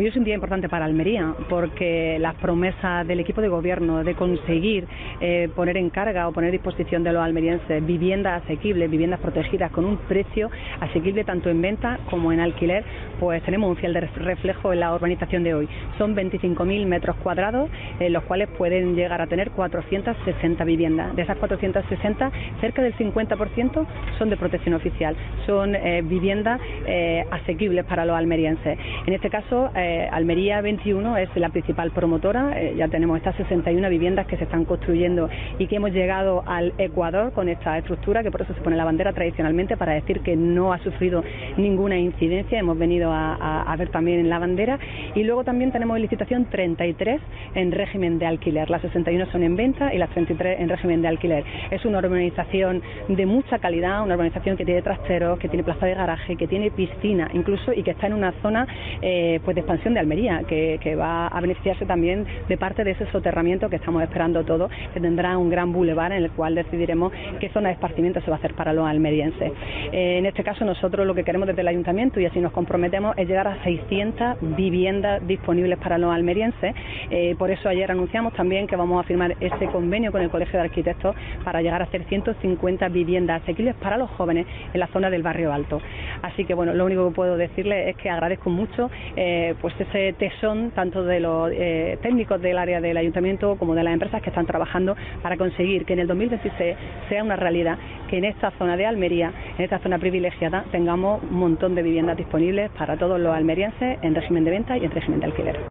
Hoy es un día importante para Almería porque las promesas del equipo de gobierno de conseguir poner en carga o poner a disposición de los almerienses viviendas asequibles, viviendas protegidas con un precio asequible tanto en venta como en alquiler, pues tenemos un fiel reflejo en la urbanización de hoy. Son 25.000 metros cuadrados, los cuales pueden llegar a tener 460 viviendas. De esas 460, cerca del 50% son de protección oficial, son viviendas asequibles para los almerienses. En este caso, Almería 21 es la principal promotora, ya tenemos estas 61 viviendas que se están construyendo y que hemos llegado al Ecuador con esta estructura, que por eso se pone la bandera tradicionalmente, para decir que no ha sufrido ninguna incidencia. Hemos venido a ver también en la bandera, y luego también tenemos en licitación 33 en régimen de alquiler. Las 61 son en venta y las 33 en régimen de alquiler. Es una urbanización de mucha calidad, una urbanización que tiene trasteros, que tiene plaza de garaje, que tiene piscina incluso, y que está en una zona pues de expansión de Almería, que va a beneficiarse también de parte de ese soterramiento que estamos esperando todos, que tendrá un gran bulevar en el cual decidiremos qué zona de esparcimiento se va a hacer para los almerienses. En este caso nosotros lo que queremos desde el ayuntamiento, y así nos comprometemos, es llegar a 600 viviendas disponibles para los almerienses. Por eso ayer anunciamos también que vamos a firmar este convenio con el Colegio de Arquitectos para llegar a hacer 150 viviendas asequibles para los jóvenes en la zona del Barrio Alto. Así que bueno, lo único que puedo decirles es que agradezco mucho pues ese tesón tanto de los técnicos del área del ayuntamiento como de las empresas que están trabajando para conseguir que en el 2016 sea una realidad que en esta zona de Almería, en esta zona privilegiada, tengamos un montón de viviendas disponibles para todos los almerienses en régimen de venta y en régimen de alquiler.